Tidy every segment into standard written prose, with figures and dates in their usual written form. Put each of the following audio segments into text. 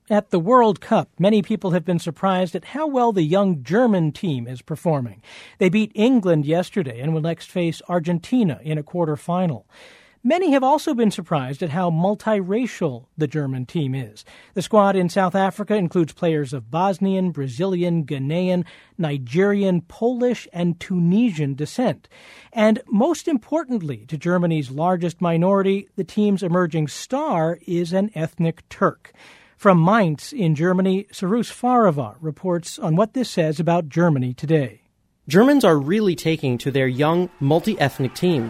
At the World Cup, many people have been surprised at how well the young German team is performing. They beat England yesterday and will next face Argentina in a quarterfinal. Many have also been surprised at how multiracial the German team is. The squad in South Africa includes players of Bosnian, Brazilian, Ghanaian, Nigerian, Polish, and Tunisian descent. And most importantly, to Germany's largest minority, the team's emerging star is an ethnic Turk. From Mainz in Germany, Cyrus Farivar reports on what this says about Germany today. Germans are really taking to their young, multi-ethnic team.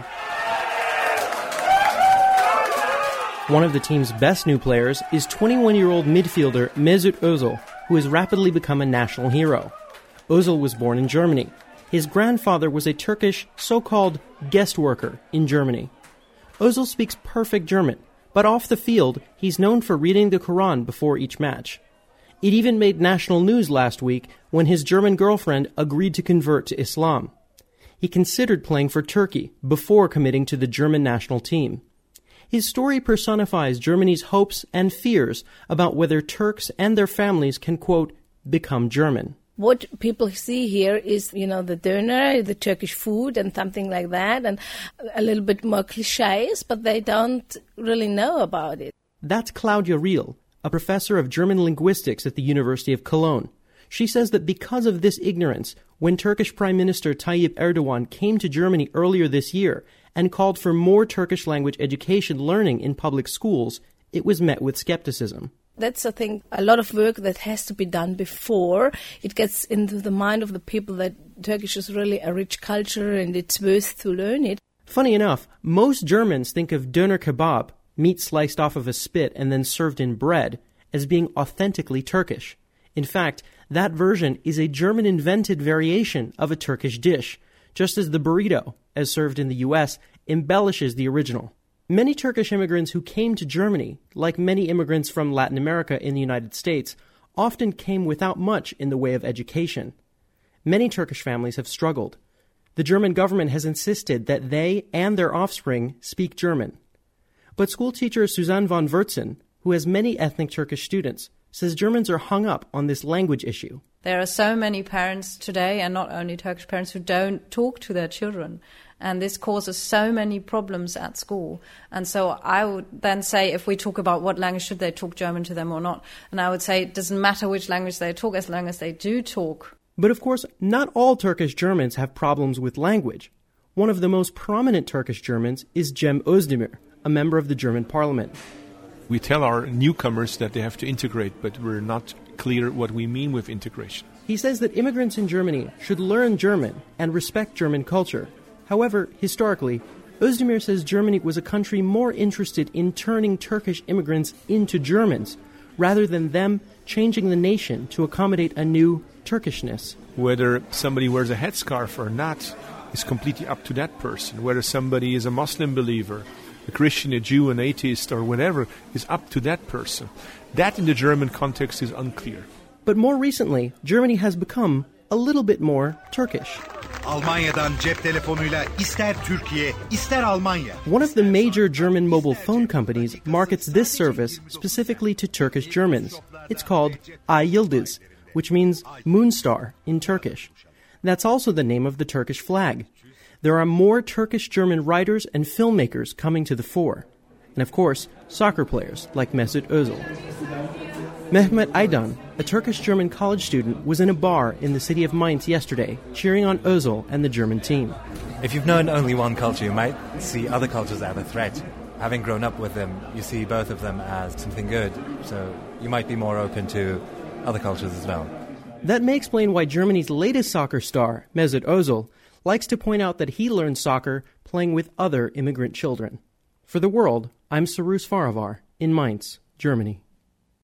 One of the team's best new players is 21-year-old midfielder Mesut Ozil, who has rapidly become a national hero. Ozil was born in Germany. His grandfather was a Turkish so-called guest worker in Germany. Ozil speaks perfect German, but off the field, he's known for reading the Quran before each match. It even made national news last week when his German girlfriend agreed to convert to Islam. He considered playing for Turkey before committing to the German national team. His story personifies Germany's hopes and fears about whether Turks and their families can, quote, become German. What people see here is, the döner, the Turkish food and something like that, and a little bit more cliches, but they don't really know about it. That's Claudia Riel, a professor of German linguistics at the University of Cologne. She says that because of this ignorance, when Turkish Prime Minister Tayyip Erdogan came to Germany earlier this year and called for more Turkish language education learning in public schools, it was met with skepticism. That's, I think, a lot of work that has to be done before it gets into the mind of the people that Turkish is really a rich culture and it's worth to learn it. Funny enough, most Germans think of döner kebab, meat sliced off of a spit and then served in bread, as being authentically Turkish. In fact, that version is a German-invented variation of a Turkish dish, just as the burrito, as served in the U.S., embellishes the original. Many Turkish immigrants who came to Germany, like many immigrants from Latin America in the United States, often came without much in the way of education. Many Turkish families have struggled. The German government has insisted that they and their offspring speak German. But schoolteacher Suzanne von Wurtzen, who has many ethnic Turkish students, says Germans are hung up on this language issue. There are so many parents today, and not only Turkish parents, who don't talk to their children. And this causes so many problems at school. And so I would then say, if we talk about what language should they talk German to them or not, and I would say it doesn't matter which language they talk as long as they do talk. But of course, not all Turkish Germans have problems with language. One of the most prominent Turkish Germans is Cem Özdemir, a member of the German parliament. We tell our newcomers that they have to integrate, but we're not clear what we mean with integration. He says that immigrants in Germany should learn German and respect German culture. However, historically, Özdemir says Germany was a country more interested in turning Turkish immigrants into Germans, rather than them changing the nation to accommodate a new Turkishness. Whether somebody wears a headscarf or not is completely up to that person. Whether somebody is a Muslim believer, a Christian, a Jew, an atheist, or whatever, is up to that person. That in the German context is unclear. But more recently, Germany has become a little bit more Turkish. Almanya'dan cep telefonuyla ister Türkiye, ister Almanya. One of the major German mobile phone companies markets this service specifically to Turkish Germans. It's called Ay Yıldız, which means moon star in Turkish. That's also the name of the Turkish flag. There are more Turkish-German writers and filmmakers coming to the fore. And of course, soccer players like Mesut Ozil. Mehmet Aydan, a Turkish-German college student, was in a bar in the city of Mainz yesterday, cheering on Ozil and the German team. If you've known only one culture, you might see other cultures as a threat. Having grown up with them, you see both of them as something good, so you might be more open to other cultures as well. That may explain why Germany's latest soccer star, Mesut Ozil, likes to point out that he learned soccer playing with other immigrant children. For The World, I'm Cyrus Farivar in Mainz, Germany.